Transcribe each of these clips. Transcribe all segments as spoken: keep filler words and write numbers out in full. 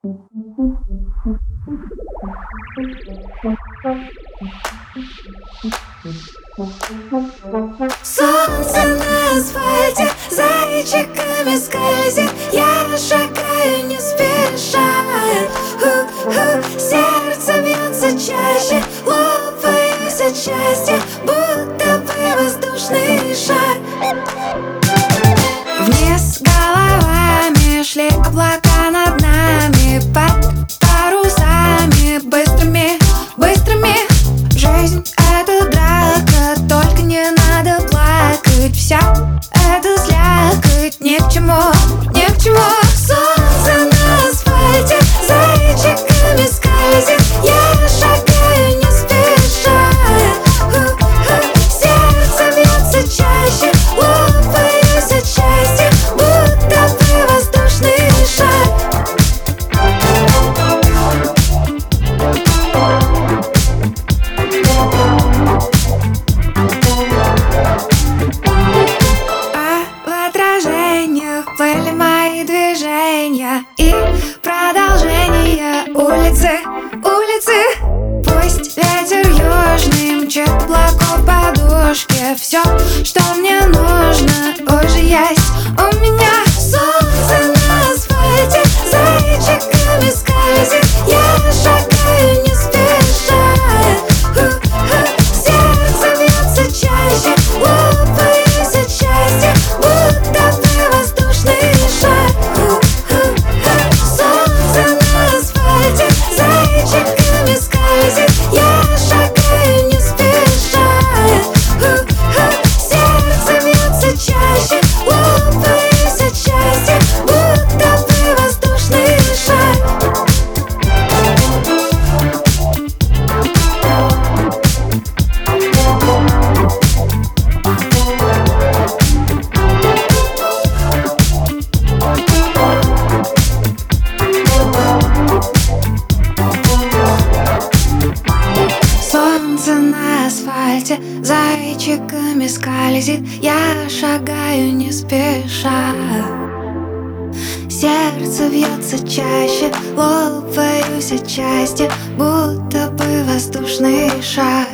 Солнце на асфальте зайчиками скользит. Я шагаю не спеша. Ху-ху. Сердце бьется чаще, лопаюсь от счастья, будто бы воздушный шар. Вниз головами шли облака над нами, под парусами быстрыми, быстрыми. Жизнь — это драка, только не надо плакать. Вся эта слякоть ни к чему, ни к чему. Солнце на асфальте зайчиками скользит. Я шагаю не спеша. Ху-ху. Сердце бьется чаще, лопаюсь от счастья, будто бы воздушный шар. Были мои движения и продолжение улицы, улицы. Пусть ветер южный мчит облаков подушки. Все, что мне нужно, уже есть у меня. Солнце на асфальте зайчиками скользит. Я шагаю не спеша. Ху-ху. Сердце бьется чаще, лопаюсь от счастья, будто бы воздушный шар. Солнце на асфальте зайчиками скользит. Я шагаю не спеша. Сердце бьется чаще, лопаюсь от счастья, будто бы воздушный шар. Солнце на асфальте зайчиками скользит. Я шагаю не спеша. Сердце бьется чаще, лопаюсь от счастья, будто бы воздушный шар.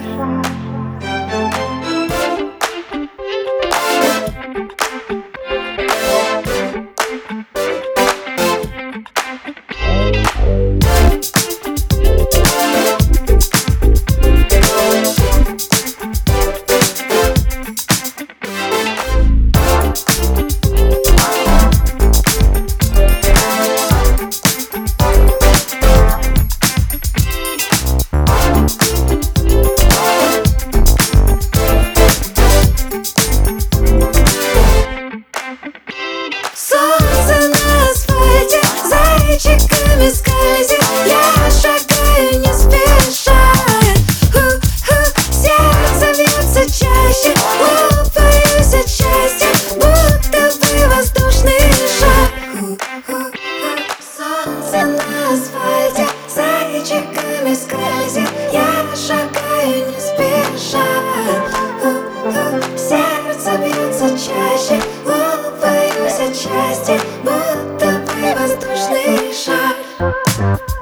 Солнце на асфальте зайчиками скользит. Я шагаю не спеша. Ху-ху. Сердце бьется чаще, лопаюсь от счастья, будто бы воздушный шар. Ху-ху. Солнце на асфальте зайчиками скользит. Я шагаю не спеша. Ху-ху. Сердце бьется чаще, лопаюсь от счастья, будто бы воздушный шар.